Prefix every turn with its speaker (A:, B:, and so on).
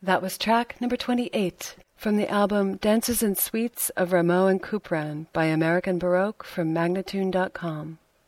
A: That was track number 28 from the album Dances and Suites of Rameau and Couperin by American Baroque from Magnatune.com.